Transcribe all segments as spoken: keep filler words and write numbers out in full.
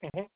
Mhm.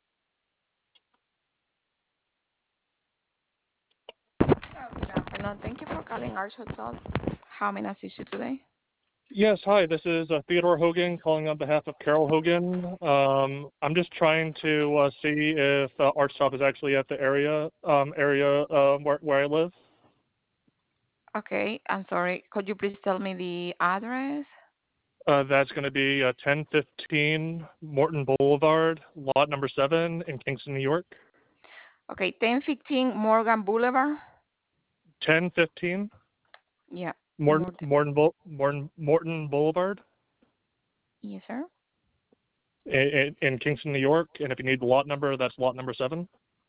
Oh, good afternoon. Thank you for calling Arch Hotel. How may I assist you today? Yes, hi. This is uh, Theodore Hogan calling on behalf of Carol Hogan. Um, I'm just trying to uh, see if uh, Art Stop is actually at the area um, area uh, where where I live. Okay, I'm sorry. Could you please tell me the address? Uh, that's going to be uh, ten fifteen Morton Boulevard, lot number seven in Kingston, New York. Okay, ten fifteen Morgan Boulevard. ten fifteen Yeah, Morton more. th- Morton Boul- Morton Morton Boulevard Yes, sir. in, in Kingston, New York. And if you need the lot number, that's lot number seven.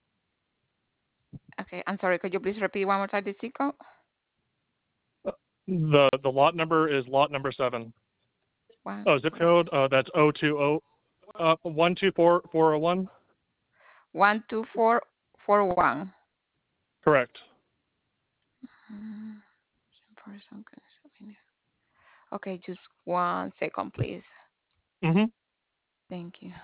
Okay, I'm sorry. Could you please repeat one more time the zip code? Uh, The the lot number is lot number seven. One, Oh, zip code. Uh, that's O two O uh one two four four zero one. one two four four one. Correct. Mm, for some kind of- Okay, just one second, please. Mhm. Thank you.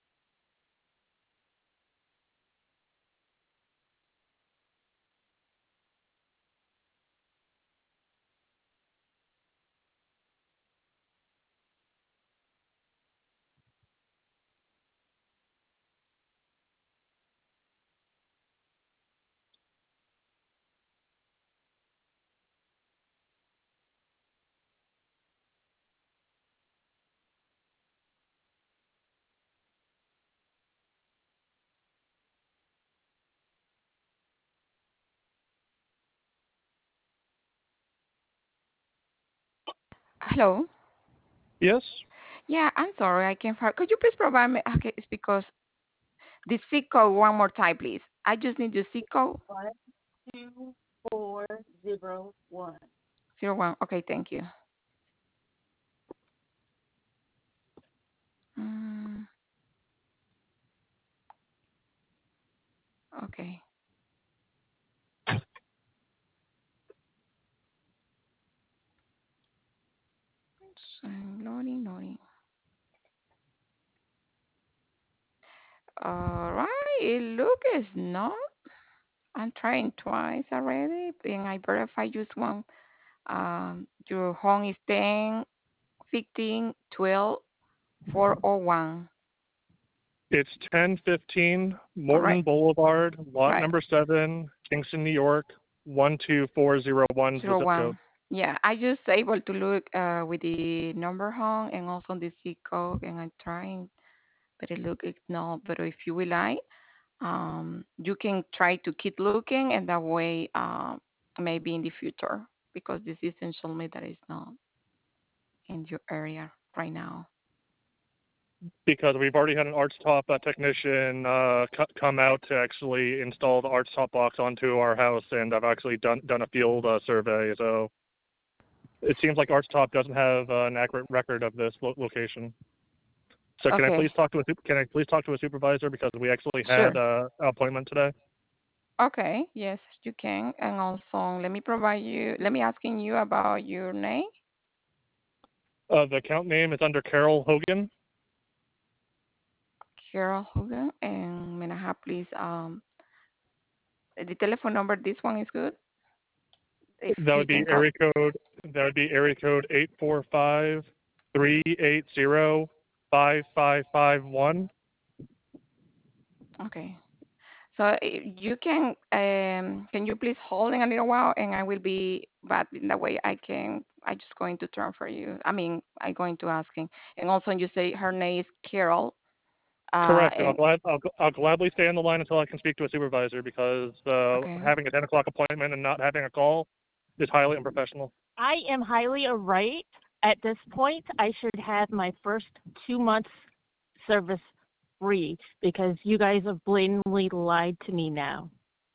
Hello. Yes. Yeah, I'm sorry. I can't find. Could you please provide me? Okay, it's because the zip code one more time, please. I just need the zip code. One two four zero one. Zero one. Okay, thank you. Mm, okay. So, loading, loading. All right. It look is not. I'm trying twice already, and I verify just one. Um, your home is ten, fifteen, twelve, four oh one. It's ten fifteen All right. Morton Boulevard, lot Right. number seven, Kingston, New York. One two four zero one is the Zero zip code. one. Yeah, I just able to look uh, with the number home and also the zip code, and I'm trying, but it look it's not. But if you will like, um, you can try to keep looking, and that way, um, maybe in the future, because this system showed me that it's not in your area right now. Because we've already had an Arts Top uh, technician uh, c- come out to actually install the Arts Top box onto our house, and I've actually done done a field uh, survey. So it seems like Arts Top doesn't have uh, an accurate record of this lo- location. So can I Okay, please talk to a sup- can I please talk to a supervisor because we actually had sure. uh, an appointment today. Okay, yes, you can. And also, let me provide you. Let me asking you about your name, Uh, the account name is under Carol Hogan. Carol Hogan, and may I have please um the telephone number. This one is good. If That he would be can call. area code. That would be area code eight four five three eight zero five five five one. Okay. So uh, you can um can you please hold in a little while and I will be but in that way I can I just going to transfer you. I mean I going to ask him. And also you say her name is Carol. Uh Correct, and I'll and glad I'll, I'll gladly stay on the line until I can speak to a supervisor because uh, okay. having a ten o'clock appointment and not having a call is highly unprofessional. I am highly right. At this point, I should have my first two months service free because you guys have blatantly lied to me now.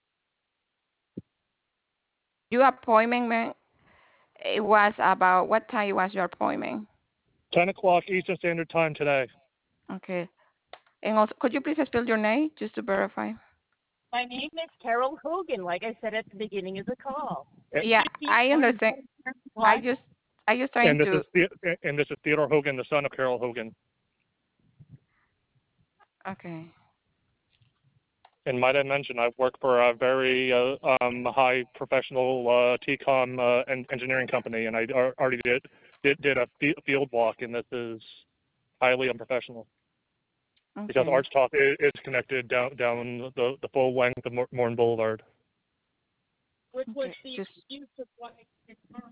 Your appointment man, it was about what time was your appointment? ten o'clock Eastern Standard Time today. Okay. And also could you please spell your name just to verify? My name is Carol Hogan, like I said at the beginning of the call. And, It Yeah, should be I one understand. I what? just I just trying and this to is The- and this is Theodore Hogan, the son of Carol Hogan. Okay. And might I mention, I've worked for a very uh, um, high professional uh, T COM uh, en- engineering company, and I ar- already did did, did a f- field walk, and this is highly unprofessional because Okay. ArchTalk is, is connected down down the, the full length of Mor- Morton Boulevard. Which was Okay. the Just excuse of why it's not.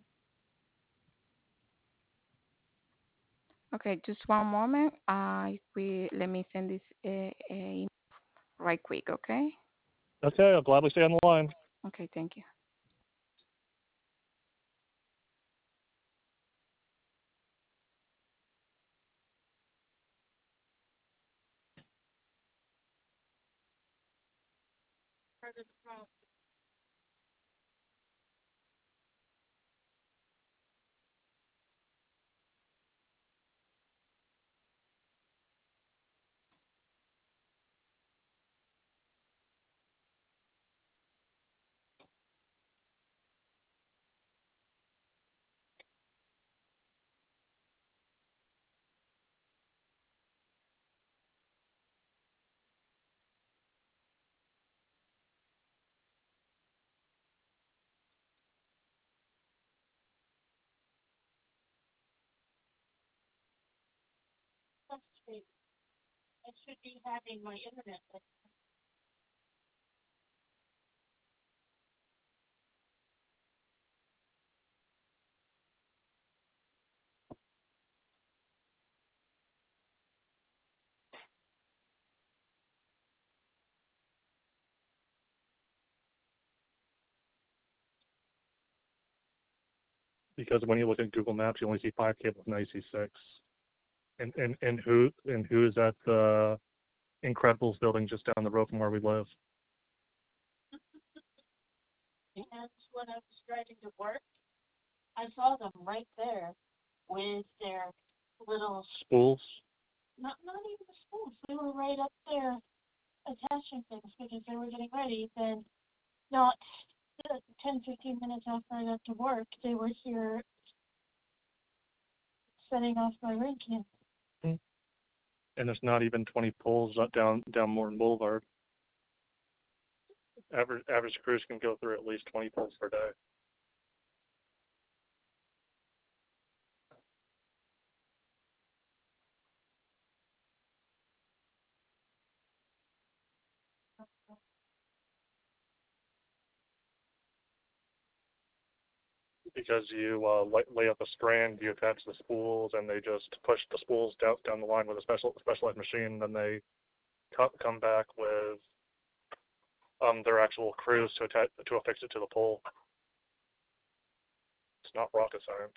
okay. Just one moment. I we let me send this uh, uh, right quick. Okay. Okay, I'll gladly stay on the line. Okay. Thank you. I should be having my internet. Because when you look at Google Maps, you only see five cables, now you see six. And and and who and who is at the Incredibles building just down the road from where we live? And when I was driving to work, I saw them right there with their little, Spools. not not even the schools. They were right up there attaching things because they were getting ready. Then, not uh, ten, fifteen minutes after I got to work, they were here setting off my ring cam. And there's not even twenty poles up down down Morton Boulevard. Average average crews can go through at least twenty poles per day. Because you uh, lay, lay up a strand, you attach the spools, and they just push the spools down down the line with a special specialized machine. Then they co- come back with um their actual crews to attach to affix it to the pole. It's not rocket science.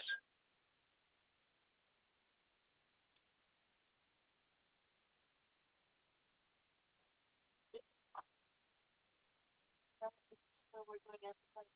So we're going to have to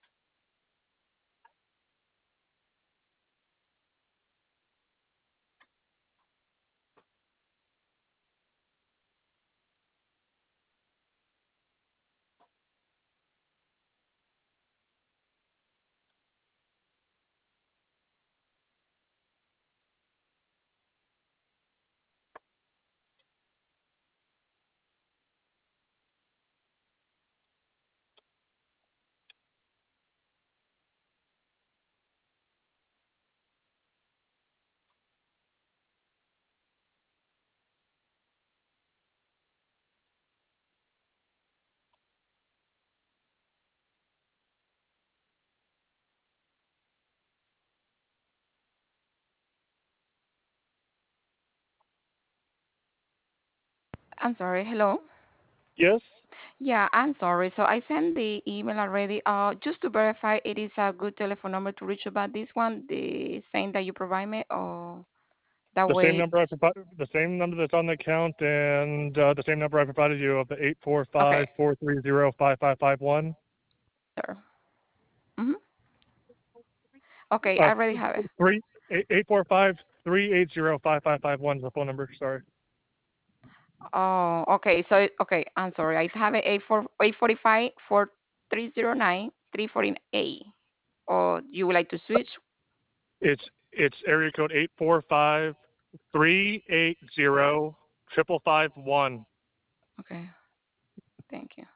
I'm sorry. Hello. Yes. Yeah, I'm sorry. So I sent the email already. Uh, just to verify, it is a good telephone number to reach about this one, the same that you provide me, or that The same way. number I provided, the same number that's on the account, and uh, the same number I provided you of the eight four Okay. five four three zero five five five one. Sure. Mm-hmm. Okay, Uh, I already have it. three eight eight four five three eight zero five five five one is the phone number. Sorry. Oh, okay. So, okay, I'm sorry. I have it eight four eight forty five four three zero nine three forty eight. Or you would like to switch? It's it's area code eight four five three eight zero Triple five one. Okay. Thank you.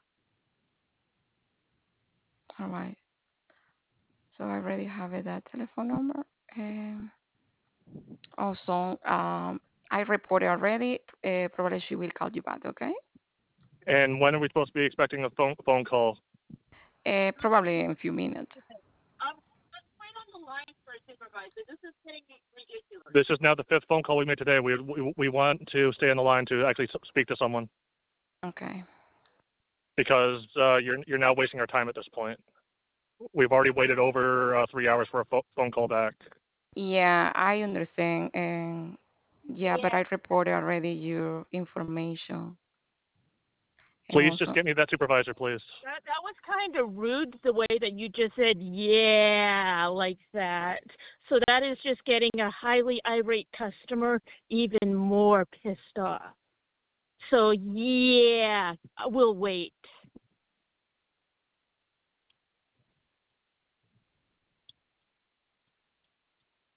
All right. So I already have it, that telephone number. Um, also, um, I reported already. Uh, probably she will call you back. Okay. And when are we supposed to be expecting a phone phone call? Uh, probably in a few minutes. Um, let's wait on the line for a supervisor. This is getting ridiculous. This is now the fifth phone call we made today. We we, we want to stay on the line to actually speak to someone Okay. because uh, you're you're now wasting our time at this point. We've already waited over uh, three hours for a pho- phone call back. Yeah, I understand. And yeah, but Yeah. I reported already your information. And Please just also, get me that supervisor, please. That that was kind of rude the way that you just said yeah like that. So that is just getting a highly irate customer even more pissed off. So yeah, we'll wait.